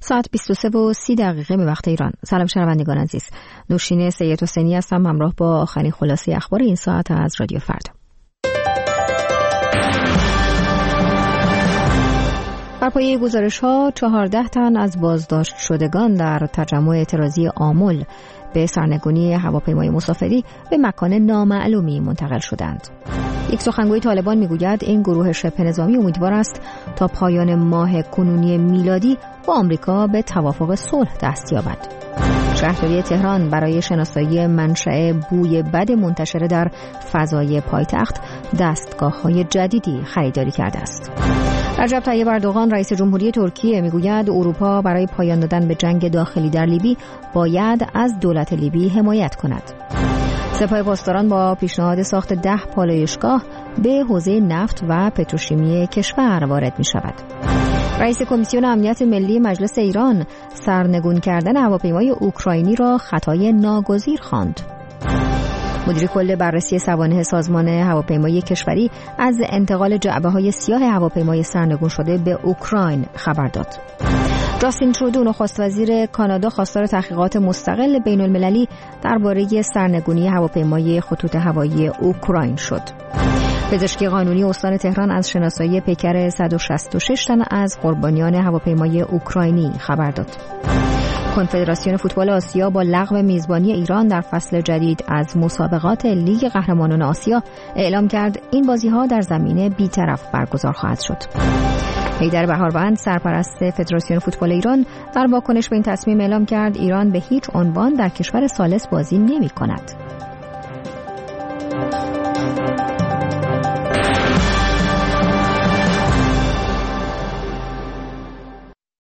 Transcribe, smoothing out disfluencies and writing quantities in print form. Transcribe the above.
ساعت 23:30 به وقت ایران. سلام شنوندگان عزیز. نوشین سید حسینی هستم همراه با آخرین خلاصه اخبار این ساعت از رادیو فردا. بر پایه گزارش‌ها 14 تن از بازداشت شدگان در تجمع اعتراضی آمل به سرنگونی هواپیمای مسافری به مکان نامعلومی منتقل شدند. یک سخنگوی طالبان میگوید این گروه شبه نظامی امیدوار است تا پایان ماه کنونی میلادی با آمریکا به توافق صلح دست یابد. شهرداری تهران برای شناسایی منشأ بوی بد منتشر در فضای پایتخت دستگاه‌های جدیدی خریداری کرده است. رجب طیب اردوغان رئیس جمهوری ترکیه میگوید اروپا برای پایان دادن به جنگ داخلی در لیبی باید از دولت لیبی حمایت کند. سپاه پاسداران با پیشنهاد ساخت 10 پالایشگاه به حوزه نفت و پتروشیمی کشور وارد می شود. رئیس کمیسیون امنیت ملی مجلس ایران سرنگون کردن هواپیمای اوکراینی را خطای ناگزیر خواند. مدیر کل بررسی سوانح سازمان هواپیمایی کشوری از انتقال جعبه‌های سیاه هواپیمای سرنگون شده به اوکراین خبر داد. جاستین ترودو نخست وزیر کانادا خواستار تحقیقات مستقل بین المللی درباره سرنگونی هواپیمای خطوط هوایی اوکراین شد. پزشکی قانونی استان تهران از شناسایی پیکر 166 تن از قربانیان هواپیمای اوکراینی خبر داد. کنفدراسیون فوتبال آسیا با لغو میزبانی ایران در فصل جدید از مسابقات لیگ قهرمانان آسیا اعلام کرد این بازی‌ها در زمین بی‌طرف برگزار خواهد شد. حیدر بهاروند سرپرست فدراسیون فوتبال ایران در واکنش به این تصمیم اعلام کرد ایران به هیچ عنوان در کشور ثالث بازی نمی‌کند.